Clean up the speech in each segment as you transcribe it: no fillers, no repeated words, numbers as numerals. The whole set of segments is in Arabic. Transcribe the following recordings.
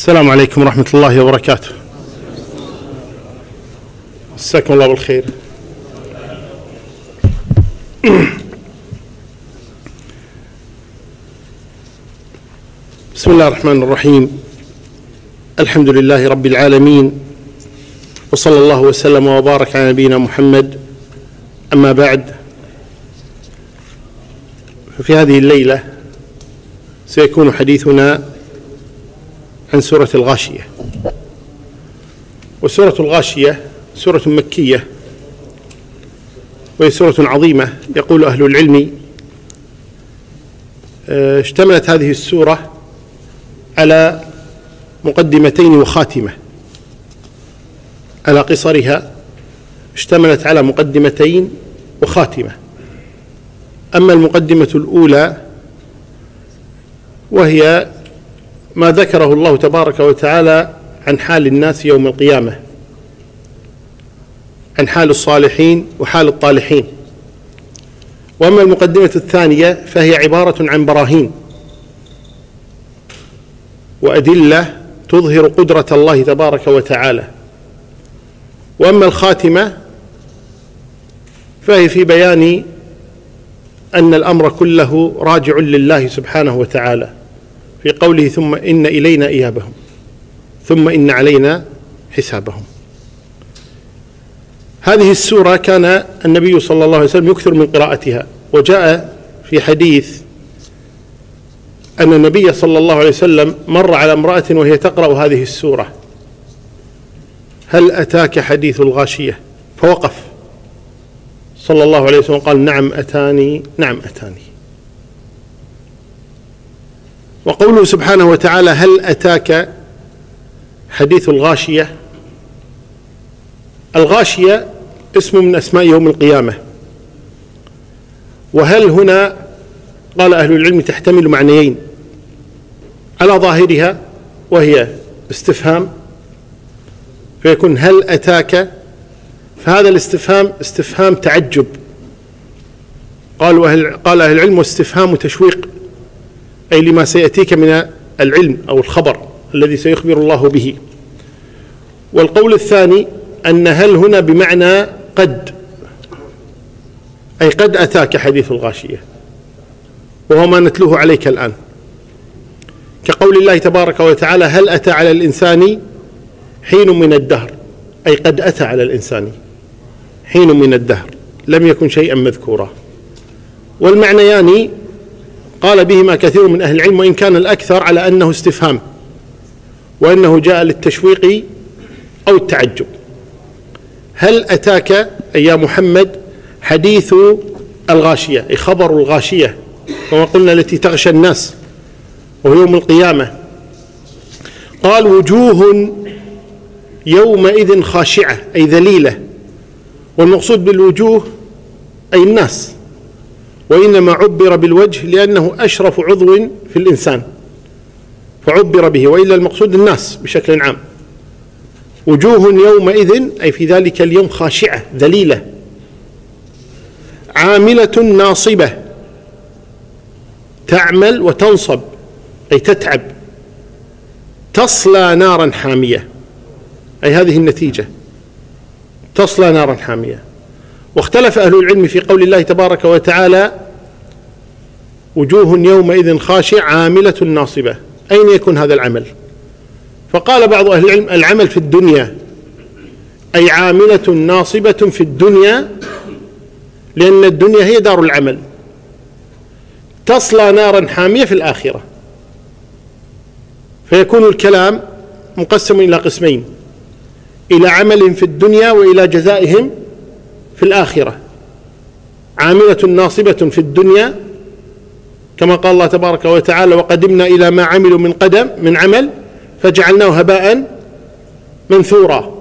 السلام عليكم ورحمة الله وبركاته. مساكم الله بالخير. بسم الله الرحمن الرحيم. الحمد لله رب العالمين، وصلى الله وسلم وبارك على نبينا محمد. أما بعد، ففي هذه الليلة سيكون حديثنا عن سورة الغاشية. وسورة الغاشية سورة مكية، وهي سورة عظيمة. يقول أهل العلم اشتملت هذه السورة على مقدمتين وخاتمة. على قصرها اشتملت على مقدمتين وخاتمة. أما المقدمة الأولى وهي ما ذكره الله تبارك وتعالى عن حال الناس يوم القيامة، عن حال الصالحين وحال الطالحين. وأما المقدمة الثانية فهي عبارة عن براهين وأدلة تظهر قدرة الله تبارك وتعالى. وأما الخاتمة فهي في بيان أن الأمر كله راجع لله سبحانه وتعالى، في قوله ثم إن إلينا إيابهم ثم إن علينا حسابهم. هذه السورة كان النبي صلى الله عليه وسلم يكثر من قراءتها، وجاء في حديث أن النبي صلى الله عليه وسلم مر على امرأة وهي تقرأ هذه السورة: هل أتاك حديث الغاشية؟ فوقف صلى الله عليه وسلم قال: نعم أتاني، نعم أتاني. وقوله سبحانه وتعالى: هل أتاك حديث الغاشية؟ الغاشية اسم من أسماء يوم القيامة. وهل هنا قال أهل العلم تحتمل معنيين على ظاهرها، وهي استفهام، فيكون هل أتاك، فهذا الاستفهام استفهام تعجب. قال أهل العلم واستفهام تشويق، أي لما سيأتيك من العلم أو الخبر الذي سيخبر الله به. والقول الثاني أن هل هنا بمعنى قد، أي قد أتاك حديث الغاشية، وهو ما نتلوه عليك الآن، كقول الله تبارك وتعالى: هل أتى على الإنسان حين من الدهر، أي قد أتى على الإنسان حين من الدهر لم يكن شيئا مذكورا. والمعنيان قال بهما كثير من أهل العلم، وإن كان الأكثر على أنه استفهام، وأنه جاء للتشويق أو التعجب. هل أتاك أي يا محمد حديث الغاشية، أي خبر الغاشية، كما قلنا التي تغشى الناس وهو يوم القيامة. قال: وجوه يومئذ خاشعة، أي ذليلة. والمقصود بالوجوه أي الناس، وإنما عبر بالوجه لأنه أشرف عضو في الإنسان فعبر به، وإلا المقصود الناس بشكل عام. وجوه يومئذ أي في ذلك اليوم خاشعة ذليلة، عاملة ناصبة، تعمل وتنصب أي تتعب، تصلى نارا حامية، أي هذه النتيجة، تصلى نارا حامية. واختلف أهل العلم في قول الله تبارك وتعالى: وجوه يومئذ خاشعة عاملة ناصبة، أين يكون هذا العمل؟ فقال بعض أهل العلم: العمل في الدنيا، أي عاملة ناصبة في الدنيا، لأن الدنيا هي دار العمل. تصلى نارا حامية في الآخرة. فيكون الكلام مقسم إلى قسمين: إلى عمل في الدنيا وإلى جزائهم في الآخرة. عاملة ناصبة في الدنيا كما قال الله تبارك وتعالى: وقدمنا إلى ما عملوا من عمل فجعلناه هباء منثورا.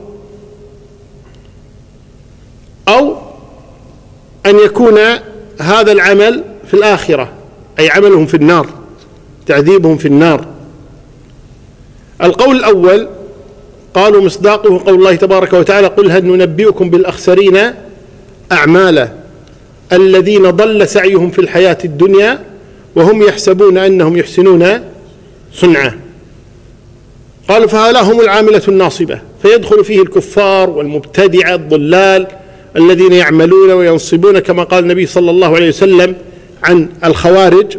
أو أن يكون هذا العمل في الآخرة، أي عملهم في النار، تعذيبهم في النار. القول الأول قالوا مصداقه قول الله تبارك وتعالى: قل هل ننبئكم بالأخسرين أعمالا الذين ضل سعيهم في الحياة الدنيا وهم يحسبون أنهم يحسنون صنعا. قالوا فهؤلاء هم العاملة الناصبة، فيدخل فيه الكفار والمبتدعة الضلال الذين يعملون وينصبون، كما قال النبي صلى الله عليه وسلم عن الخوارج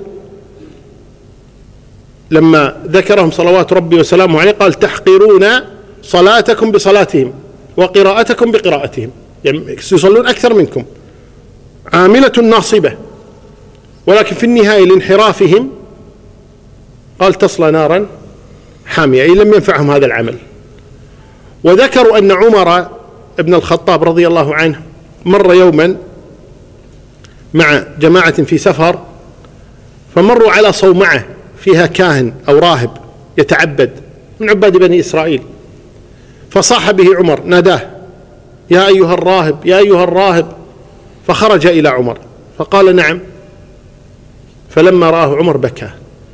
لما ذكرهم صلوات ربي وسلامه عليه، قال تحقرون صلاتكم بصلاتهم وقراءتكم بقراءتهم، يعني يصلون أكثر منكم. عاملة ناصبة، ولكن في النهاية لانحرافهم قال تصلى نارا حامية، أي لم ينفعهم هذا العمل. وذكروا أن عمر بن الخطاب رضي الله عنه مر يوما مع جماعة في سفر، فمروا على صومعة فيها كاهن أو راهب يتعبد من عباد بني إسرائيل، فصاح به عمر، ناداه يا أيها الراهب يا أيها الراهب، فخرج إلى عمر فقال نعم، فلما رآه عمر بكى،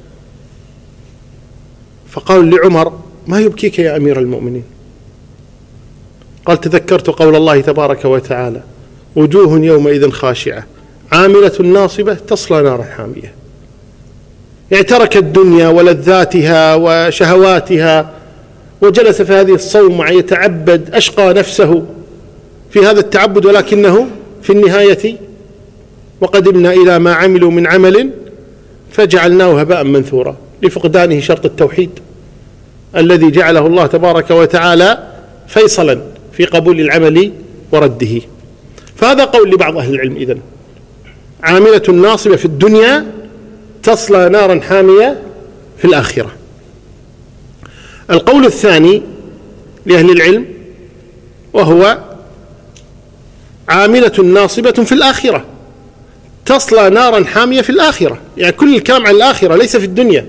فقال لعمر ما يبكيك يا أمير المؤمنين؟ قال تذكرت قول الله تبارك وتعالى وجوه يومئذ خاشعة عاملة ناصبة تصلى نارا حامية. يعني ترك الدنيا ولذاتها وشهواتها وجلس في هذه الصومعة يتعبد، أشقى نفسه في هذا التعبد، ولكنه في النهاية وقدمنا إلى ما عملوا من عمل فجعلناه هباء منثورا، لفقدانه شرط التوحيد الذي جعله الله تبارك وتعالى فيصلا في قبول العمل ورده. فهذا قول لبعض أهل العلم، إذن عاملة ناصبة في الدنيا تصلى نارا حامية في الآخرة. القول الثاني لأهل العلم وهو عاملة ناصبة في الآخرة تصلى نارا حامية في الآخرة، يعني كل الكلام عن الآخرة ليس في الدنيا.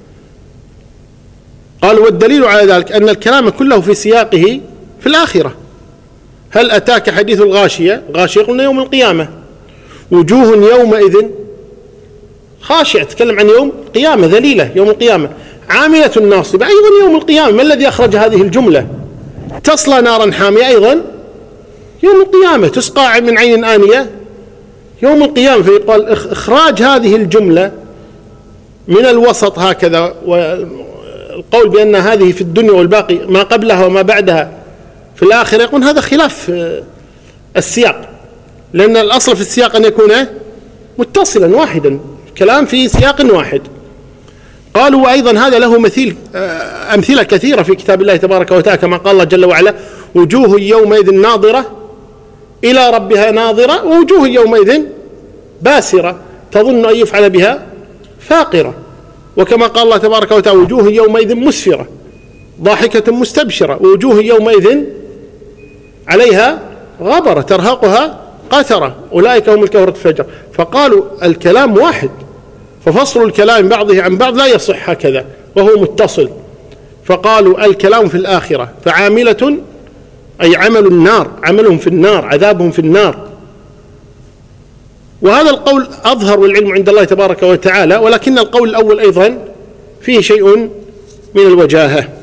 قالوا والدليل على ذلك أن الكلام كله في سياقه في الآخرة. هل أتاك حديث الغاشية؟ غاشية قلنا يوم القيامة، وجوه يومئذ خاشعة تكلم عن يوم القيامة، ذليلة يوم القيامة، عاملة ناصبة أيضا يوم القيامة. ما الذي أخرج هذه الجملة؟ تصلى نارا حامية أيضا يوم القيامة، تسقى من عين آنية يوم القيامة. فيقال إخراج هذه الجملة من الوسط هكذا، والقول بأن هذه في الدنيا والباقي ما قبلها وما بعدها في الآخرة، يقول هذا خلاف السياق، لأن الأصل في السياق أن يكون متصلا واحدا، كلام في سياق واحد. قالوا وأيضا هذا له أمثلة كثيرة في كتاب الله تبارك وتعالى، كما قال الله جل وعلا وجوه يومئذ ناظرة إلى ربها ناظرة ووجوه يومئذ باسرة تظن أن يفعل بها فاقرة. وكما قال الله تبارك وتعالى وجوه يومئذ مسفرة ضاحكة مستبشرة ووجوه يومئذ عليها غبرة ترهقها قترة أولئك هم الكفرة الفجر. فقالوا الكلام واحد، ففصل الكلام بعضه عن بعض لا يصح هكذا وهو متصل. فقالوا الكلام في الآخرة، فعاملة أي عمل النار، عملهم في النار، عذابهم في النار. وهذا القول أظهر والعلم عند الله تبارك وتعالى، ولكن القول الأول أيضا فيه شيء من الوجاهة.